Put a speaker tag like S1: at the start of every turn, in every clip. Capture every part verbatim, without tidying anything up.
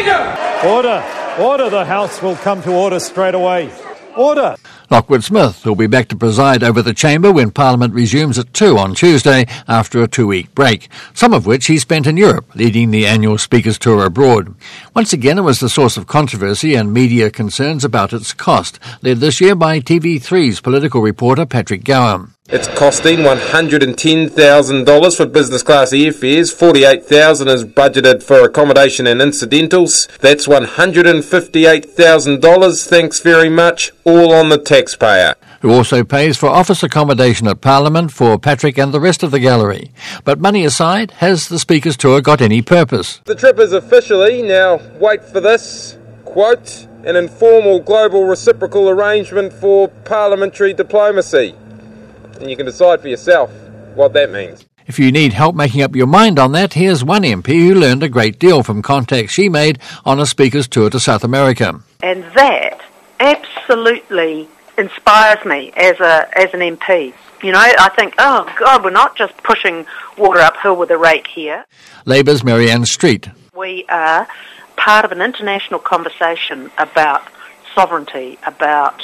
S1: Speaker!
S2: Order. Order. The House will come to order straight away. Order.
S3: Lockwood Smith will be back to preside over the chamber when Parliament resumes at two on Tuesday after a two-week break, some of which he spent in Europe, leading the annual Speakers' Tour abroad. Once again, it was the source of controversy and media concerns about its cost, led this year by T V three's political reporter Patrick Gower.
S4: It's costing one hundred ten thousand dollars for business class airfares, forty-eight thousand dollars is budgeted for accommodation and incidentals. That's one hundred fifty-eight thousand dollars, thanks very much, all on the taxpayer.
S3: Who also pays for office accommodation at Parliament for Patrick and the rest of the gallery. But money aside, has the Speaker's Tour got any purpose?
S4: The trip is officially, now wait for this, quote, an informal global reciprocal arrangement for parliamentary diplomacy. And you can decide for yourself what that means.
S3: If you need help making up your mind on that, here's one M P who learned a great deal from contacts she made on a Speaker's Tour to South America.
S5: And that absolutely inspires me as a as an M P. You know, I think, oh, God, we're not just pushing water uphill with a rake here.
S3: Labour's Marianne Street.
S5: We are part of an international conversation about sovereignty, about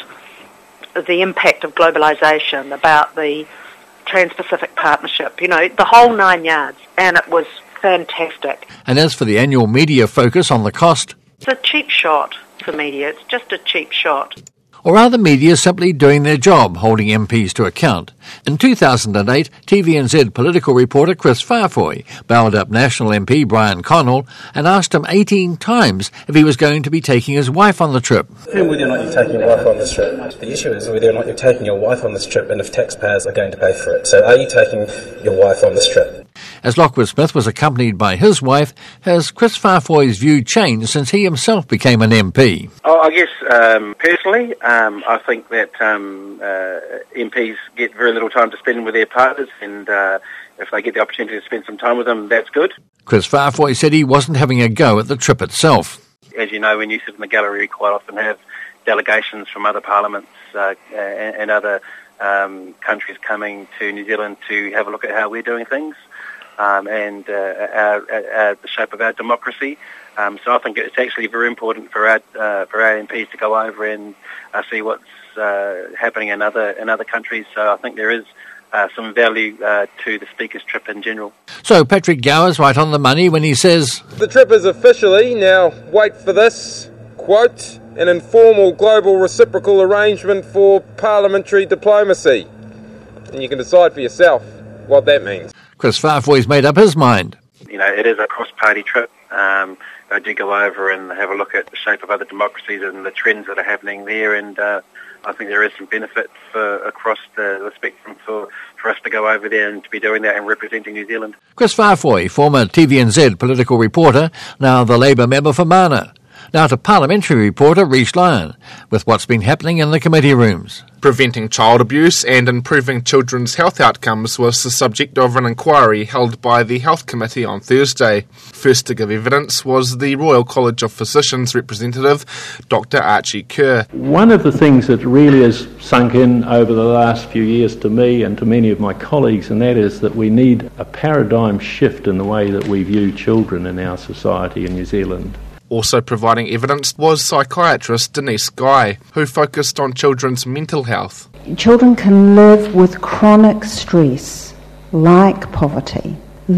S5: the impact of globalisation, about the Trans-Pacific Partnership, you know, the whole nine yards, and it was fantastic.
S3: And as for the annual media focus on the cost,
S5: it's a cheap shot for media. It's just a cheap shot.
S3: Or are the media simply doing their job, holding M Ps to account? In two thousand eight, T V N Z political reporter Chris Farfoy bailed up National M P Brian Connell and asked him eighteen times if he was going to be taking his wife on the trip.
S6: Whether or not you're taking your wife on this trip. The issue is whether or not you're taking your wife on this trip and if taxpayers are going to pay for it. So are you taking your wife on this trip?
S3: As Lockwood Smith was accompanied by his wife, has Chris Farfoy's view changed since he himself became an M P?
S7: Oh, I guess um, personally, um, I think that um, uh, M Ps get very little time to spend with their partners, and uh, if they get the opportunity to spend some time with them, that's good.
S3: Chris Farfoy said he wasn't having a go at the trip itself.
S7: As you know, when you sit in the gallery, we quite often have delegations from other parliaments uh, and, and other um, countries coming to New Zealand to have a look at how we're doing things. Um, and uh, our, our, the shape of our democracy. Um, so I think it's actually very important for our uh, for our M Ps to go over and uh, see what's uh, happening in other in other countries. So I think there is uh, some value uh, to the Speaker's trip in general.
S3: So Patrick Gower's right on the money when he says
S4: the trip is officially, now wait for this, quote, an informal global reciprocal arrangement for parliamentary diplomacy. And you can decide for yourself what that means.
S3: Chris Farfoy's made up his mind.
S7: You know, it is a cross-party trip. Um, I do go over and have a look at the shape of other democracies and the trends that are happening there, and uh, I think there is some benefit for across the, the spectrum for, for us to go over there and to be doing that and representing New Zealand. Chris
S3: Farfoy, former T V N Z political reporter, now the Labour member for Mana. Now to parliamentary reporter Rhys Lyon, with what's been happening in the committee rooms.
S8: Preventing child abuse and improving children's health outcomes was the subject of an inquiry held by the Health Committee on Thursday. First to give evidence was the Royal College of Physicians representative, Doctor Archie Kerr.
S9: One of the things that really has sunk in over the last few years to me and to many of my colleagues, and that is that we need a paradigm shift in the way that we view children in our society in New Zealand.
S8: Also providing evidence was psychiatrist Denise Guy, who focused on children's mental health.
S10: Children can live with chronic stress, like poverty,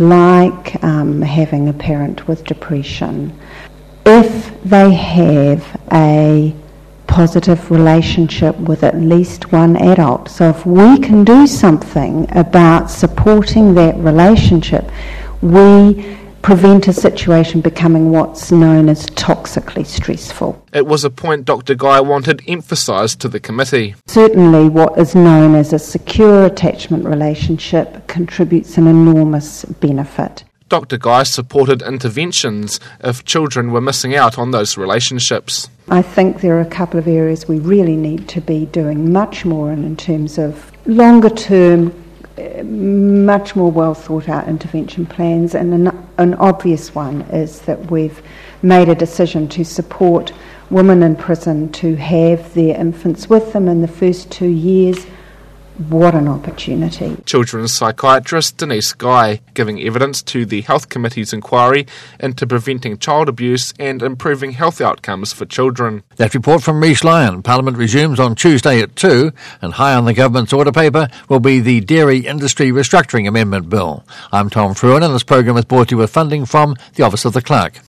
S10: like um, having a parent with depression, if they have a positive relationship with at least one adult. So if we can do something about supporting that relationship, we prevent a situation becoming what's known as toxically stressful.
S8: It was a point Doctor Guy wanted emphasised to the committee.
S10: Certainly what is known as a secure attachment relationship contributes an enormous benefit.
S8: Doctor Guy supported interventions if children were missing out on those relationships.
S10: I think there are a couple of areas we really need to be doing much more in, in terms of longer term, much more well thought out intervention plans, and an, an obvious one is that we've made a decision to support women in prison to have their infants with them in the first two years What an opportunity.
S8: Children's psychiatrist Denise Guy giving evidence to the Health Committee's inquiry into preventing child abuse and improving health outcomes for children.
S3: That report from Rhys Lyon. Parliament resumes on Tuesday at two, and high on the government's order paper will be the Dairy Industry Restructuring Amendment Bill. I'm Tom Fruin, and this program is brought to you with funding from the Office of the Clerk.